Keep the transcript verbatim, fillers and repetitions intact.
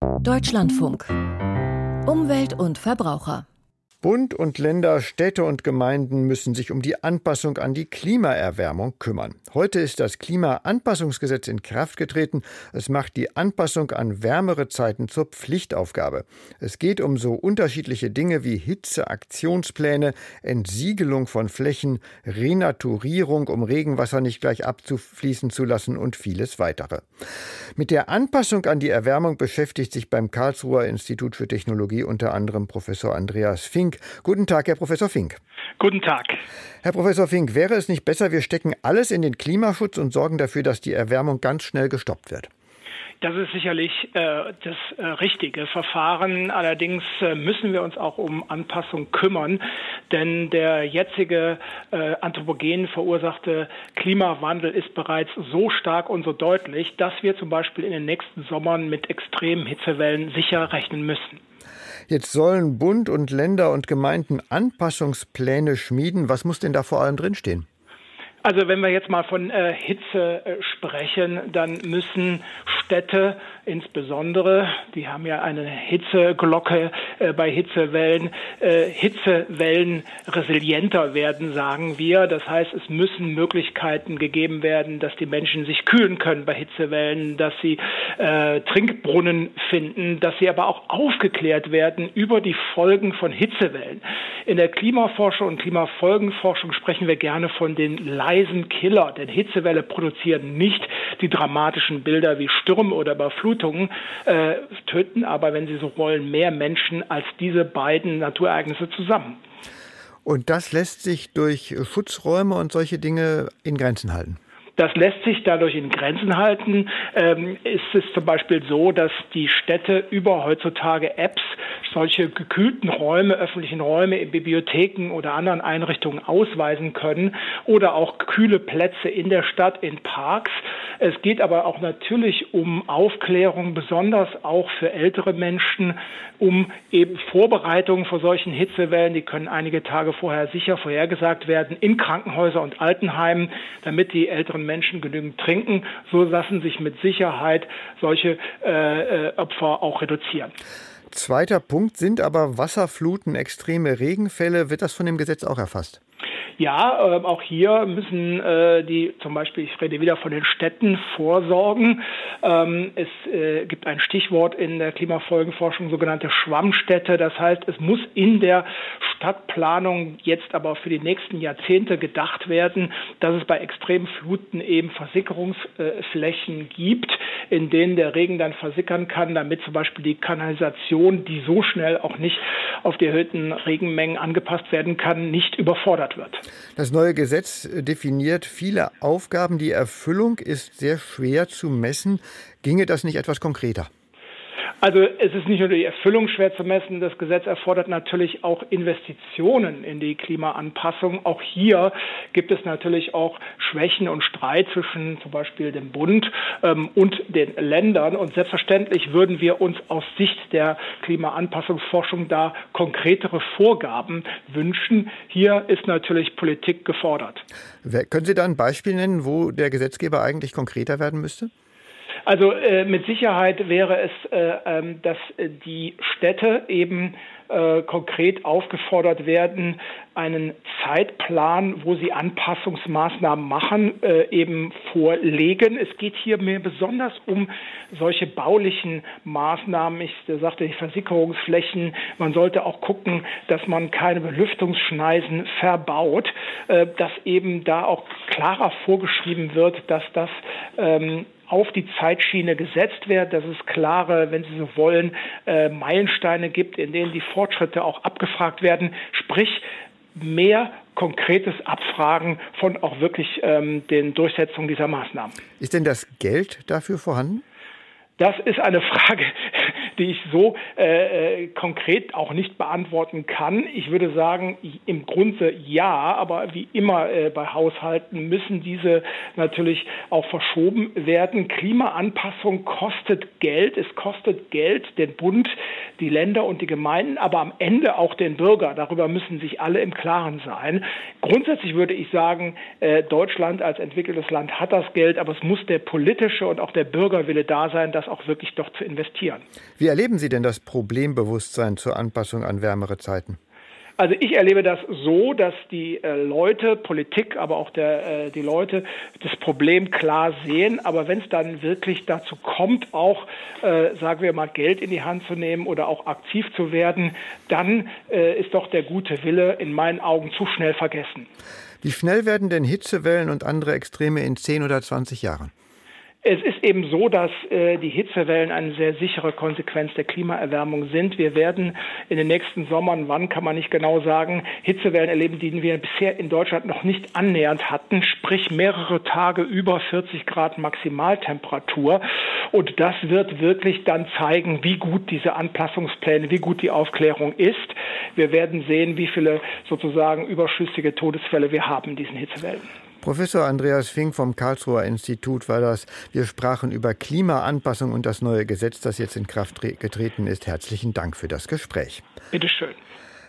Deutschlandfunk. Umwelt und Verbraucher. Bund und Länder, Städte und Gemeinden müssen sich um die Anpassung an die Klimaerwärmung kümmern. Heute ist das Klimaanpassungsgesetz in Kraft getreten. Es macht die Anpassung an wärmere Zeiten zur Pflichtaufgabe. Es geht um so unterschiedliche Dinge wie Hitzeaktionspläne, Entsiegelung von Flächen, Renaturierung, um Regenwasser nicht gleich abzufließen zu lassen und vieles weitere. Mit der Anpassung an die Erwärmung beschäftigt sich beim Karlsruher Institut für Technologie unter anderem Professor Andreas Fink. Guten Tag, Herr Professor Fink. Guten Tag. Herr Professor Fink, wäre es nicht besser, wir stecken alles in den Klimaschutz und sorgen dafür, dass die Erwärmung ganz schnell gestoppt wird? Das ist sicherlich äh, das äh, richtige Verfahren. Allerdings äh, müssen wir uns auch um Anpassung kümmern, denn der jetzige äh, anthropogen verursachte Klimawandel ist bereits so stark und so deutlich, dass wir zum Beispiel in den nächsten Sommern mit extremen Hitzewellen sicher rechnen müssen. Jetzt sollen Bund und Länder und Gemeinden Anpassungspläne schmieden. Was muss denn da vor allem drinstehen? Also wenn wir jetzt mal von äh, Hitze äh, sprechen, dann müssen Städte insbesondere, die haben ja eine Hitzeglocke äh, bei Hitzewellen, äh, Hitzewellen resilienter werden, sagen wir. Das heißt, es müssen Möglichkeiten gegeben werden, dass die Menschen sich kühlen können bei Hitzewellen, dass sie äh, Trinkbrunnen finden, dass sie aber auch aufgeklärt werden über die Folgen von Hitzewellen. In der Klimaforschung und Klimafolgenforschung sprechen wir gerne von den leisen Killer, denn Hitzewelle produzieren nicht die dramatischen Bilder wie Stürme oder Überflutungen, äh, töten aber, wenn Sie so wollen, mehr Menschen als diese beiden Naturereignisse zusammen. Und das lässt sich durch Schutzräume und solche Dinge in Grenzen halten? Das lässt sich dadurch in Grenzen halten. Ähm, ist es zum Beispiel so, dass die Städte über heutzutage Apps solche gekühlten Räume, öffentlichen Räume in Bibliotheken oder anderen Einrichtungen ausweisen können oder auch kühle Plätze in der Stadt, in Parks. Es geht aber auch natürlich um Aufklärung, besonders auch für ältere Menschen, um eben Vorbereitungen vor solchen Hitzewellen, die können einige Tage vorher sicher vorhergesagt werden, in Krankenhäusern und Altenheimen, damit die älteren Menschen genügend trinken. So lassen sich mit Sicherheit solche äh, Opfer auch reduzieren. Zweiter Punkt sind aber Wasserfluten, extreme Regenfälle. Wird das von dem Gesetz auch erfasst? Ja, äh, auch hier müssen äh, die, zum Beispiel, ich rede wieder von den Städten, vorsorgen. Ähm, es äh, gibt ein Stichwort in der Klimafolgenforschung, sogenannte Schwammstädte. Das heißt, es muss in der Stadtplanung jetzt aber für die nächsten Jahrzehnte gedacht werden, dass es bei extremen Fluten eben Versickerungsflächen gibt, in denen der Regen dann versickern kann, damit zum Beispiel die Kanalisation, die so schnell auch nicht auf die erhöhten Regenmengen angepasst werden kann, nicht überfordert wird. Das neue Gesetz definiert viele Aufgaben. Die Erfüllung ist sehr schwer zu messen. Ginge das nicht etwas konkreter? Also es ist nicht nur die Erfüllung schwer zu messen, das Gesetz erfordert natürlich auch Investitionen in die Klimaanpassung. Auch hier gibt es natürlich auch Schwächen und Streit zwischen zum Beispiel dem Bund ähm, und den Ländern. Und selbstverständlich würden wir uns aus Sicht der Klimaanpassungsforschung da konkretere Vorgaben wünschen. Hier ist natürlich Politik gefordert. Können Sie da ein Beispiel nennen, wo der Gesetzgeber eigentlich konkreter werden müsste? Also äh, mit Sicherheit wäre es, äh, ähm, dass äh, die Städte eben äh, konkret aufgefordert werden, einen Zeitplan, wo sie Anpassungsmaßnahmen machen, äh, eben vorlegen. Es geht hier mir besonders um solche baulichen Maßnahmen. Ich sagte, die Versickerungsflächen. Man sollte auch gucken, dass man keine Belüftungsschneisen verbaut, äh, dass eben da auch klarer vorgeschrieben wird, dass das ähm, auf die Zeitschiene gesetzt wird, dass es klare, wenn Sie so wollen, äh, Meilensteine gibt, in denen die Fortschritte auch abgefragt werden, sprich mehr konkretes Abfragen von auch wirklich ähm, den Durchsetzungen dieser Maßnahmen. Ist denn das Geld dafür vorhanden? Das ist eine Frage, die ich so äh, konkret auch nicht beantworten kann. Ich würde sagen, im Grunde ja, aber wie immer äh, bei Haushalten müssen diese natürlich auch verschoben werden. Klimaanpassung kostet Geld. Es kostet Geld den Bund, die Länder und die Gemeinden, aber am Ende auch den Bürger. Darüber müssen sich alle im Klaren sein. Grundsätzlich würde ich sagen, äh, Deutschland als entwickeltes Land hat das Geld, aber es muss der politische und auch der Bürgerwille da sein, dass das auch wirklich doch zu investieren. Wie erleben Sie denn das Problembewusstsein zur Anpassung an wärmere Zeiten? Also ich erlebe das so, dass die äh, Leute, Politik, aber auch der, äh, die Leute das Problem klar sehen. Aber wenn es dann wirklich dazu kommt, auch, äh, sagen wir mal, Geld in die Hand zu nehmen oder auch aktiv zu werden, dann äh, ist doch der gute Wille in meinen Augen zu schnell vergessen. Wie schnell werden denn Hitzewellen und andere Extreme in zehn oder zwanzig Jahren? Es ist eben so, dass äh, die Hitzewellen eine sehr sichere Konsequenz der Klimaerwärmung sind. Wir werden in den nächsten Sommern, wann kann man nicht genau sagen, Hitzewellen erleben, die wir bisher in Deutschland noch nicht annähernd hatten, sprich mehrere Tage über vierzig Grad Maximaltemperatur. Und das wird wirklich dann zeigen, wie gut diese Anpassungspläne, wie gut die Aufklärung ist. Wir werden sehen, wie viele sozusagen überschüssige Todesfälle wir haben in diesen Hitzewellen. Professor Andreas Fink vom Karlsruher Institut war das. Wir sprachen über Klimaanpassung und das neue Gesetz, das jetzt in Kraft getreten ist. Herzlichen Dank für das Gespräch. Bitte schön.